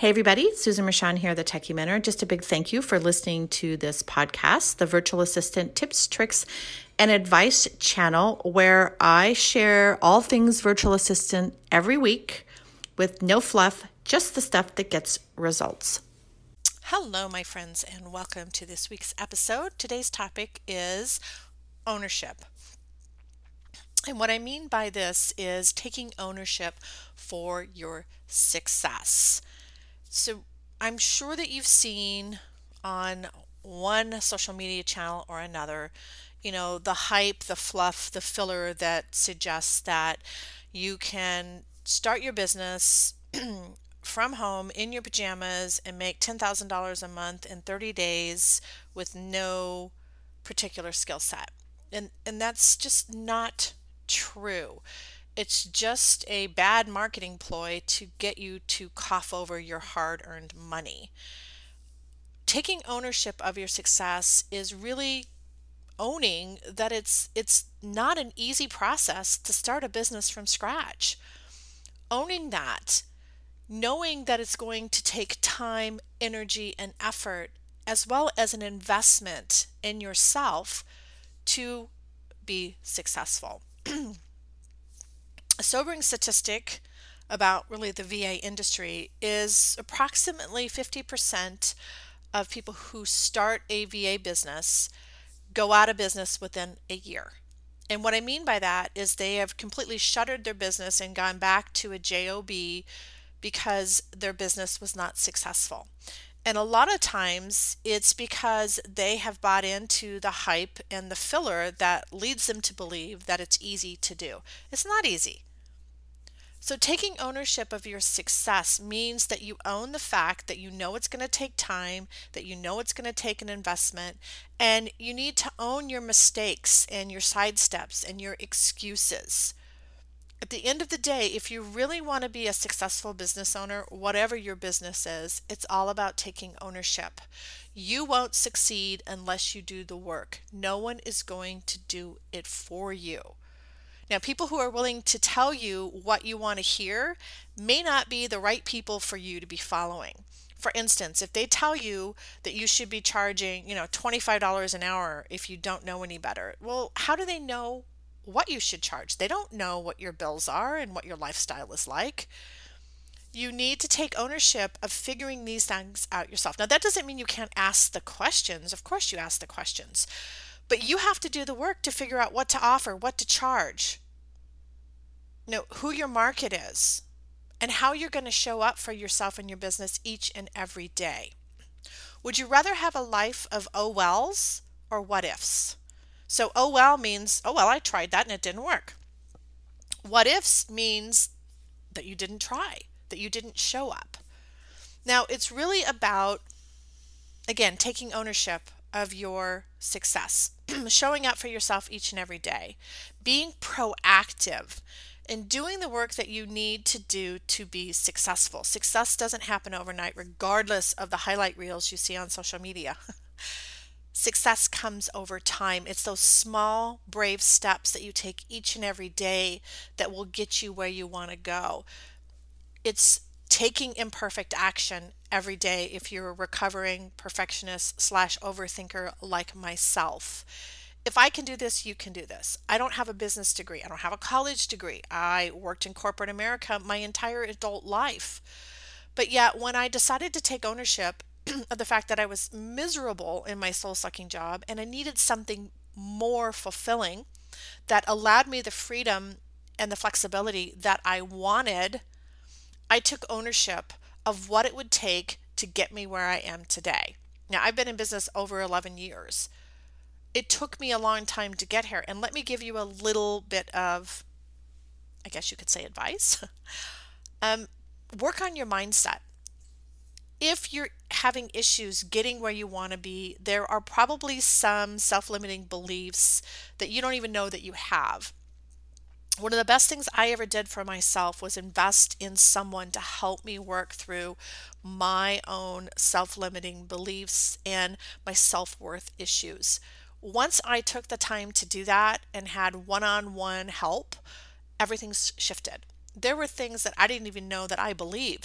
Hey everybody, Susan Rashan here, the Techie Mentor. Just a big thank you for listening to this podcast, the Virtual Assistant Tips, Tricks, and Advice channel, where I share all things virtual assistant every week with no fluff, just the stuff that gets results. Hello, my friends, and welcome to this week's episode. Today's topic is ownership. And what I mean by this is taking ownership for your success. So I'm sure that you've seen on one social media channel or another, the hype, the fluff, the filler that suggests that you can start your business from home in your pajamas and make $10,000 a month in 30 days with no particular skill set. And that's just not true. It's just a bad marketing ploy to get you to cough over your hard-earned money. Taking ownership of your success is really owning that it's not an easy process to start a business from scratch. Owning that, knowing that it's going to take time, energy, and effort, as well as an investment in yourself to be successful. A sobering statistic about really the VA industry is approximately 50% of people who start a VA business go out of business within a year. And what I mean by that is they have completely shuttered their business and gone back to a job because their business was not successful. And a lot of times it's because they have bought into the hype and the filler that leads them to believe that it's easy to do. It's not easy. So taking ownership of your success means that you own the fact that you know it's going to take time, that you know it's going to take an investment, and you need to own your mistakes and your sidesteps and your excuses. At the end of the day, if you really want to be a successful business owner, whatever your business is, it's all about taking ownership. You won't succeed unless you do the work. No one is going to do it for you. Now, people who are willing to tell you what you want to hear may not be the right people for you to be following. For instance, if they tell you that you should be charging, $25 an hour if you don't know any better, well, how do they know what you should charge? They don't know what your bills are and what your lifestyle is like. You need to take ownership of figuring these things out yourself. Now, that doesn't mean you can't ask the questions. Of course, you ask the questions, but you have to do the work to figure out what to offer, what to charge, who your market is, and how you're going to show up for yourself and your business each and every day. Would you rather have a life of oh wells or what ifs? So oh well means, oh well, I tried that and it didn't work. What ifs means that you didn't try, that you didn't show up. Now, it's really about, again, taking ownership of your success, showing up for yourself each and every day, being proactive, and doing the work that you need to do to be successful. Success doesn't happen overnight, regardless of the highlight reels you see on social media. Success comes over time. It's those small, brave steps that you take each and every day that will get you where you want to go. It's taking imperfect action every day if you're a recovering perfectionist / overthinker like myself. If I can do this, you can do this. I don't have a business degree. I don't have a college degree. I worked in corporate America my entire adult life. But yet, when I decided to take ownership of the fact that I was miserable in my soul-sucking job and I needed something more fulfilling that allowed me the freedom and the flexibility that I wanted, I took ownership of what it would take to get me where I am today. Now, I've been in business over 11 years. It took me a long time to get here. And let me give you a little bit of, I guess you could say, advice. Work on your mindset. If you're having issues getting where you want to be, there are probably some self-limiting beliefs that you don't even know that you have. One of the best things I ever did for myself was invest in someone to help me work through my own self-limiting beliefs and my self-worth issues. Once I took the time to do that and had one-on-one help, everything's shifted. There were things that I didn't even know that I believed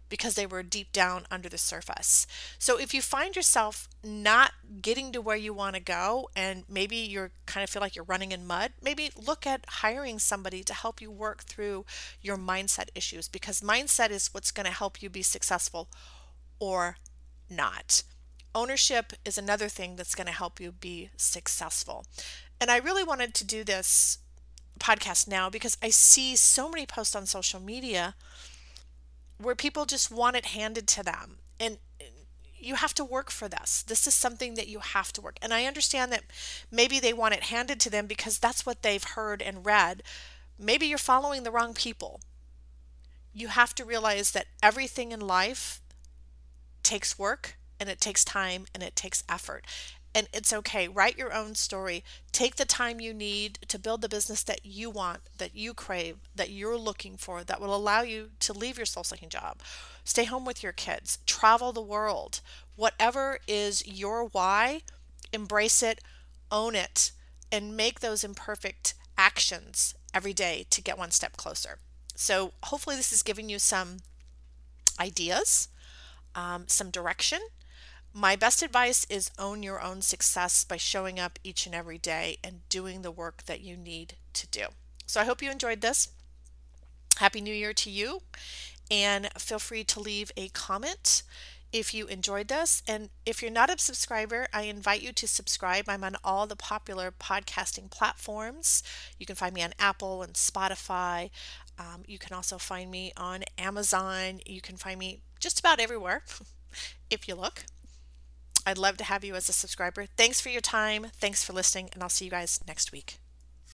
because they were deep down under the surface. So if you find yourself not getting to where you want to go, and maybe you're kind of feel like you're running in mud, maybe look at hiring somebody to help you work through your mindset issues, because mindset is what's going to help you be successful or not. Ownership is another thing that's going to help you be successful. And I really wanted to do this podcast now because I see so many posts on social media where people just want it handed to them. And you have to work for this. This is something that you have to work. And I understand that maybe they want it handed to them because that's what they've heard and read. Maybe you're following the wrong people. You have to realize that everything in life takes work, and it takes time, and it takes effort. And it's okay. Write your own story. Take the time you need to build the business that you want, that you crave, that you're looking for, that will allow you to leave your soul-sucking job, stay home with your kids, travel the world. Whatever is your why, embrace it, own it, and make those imperfect actions every day to get one step closer. So hopefully this is giving you some ideas, some direction. My best advice is own your own success by showing up each and every day and doing the work that you need to do. So I hope you enjoyed this. Happy New Year to you, and feel free to leave a comment if you enjoyed this. And if you're not a subscriber, I invite you to subscribe. I'm on all the popular podcasting platforms. You can find me on Apple and Spotify. You can also find me on Amazon. You can find me just about everywhere if you look. I'd love to have you as a subscriber. Thanks for your time. Thanks for listening, and I'll see you guys next week.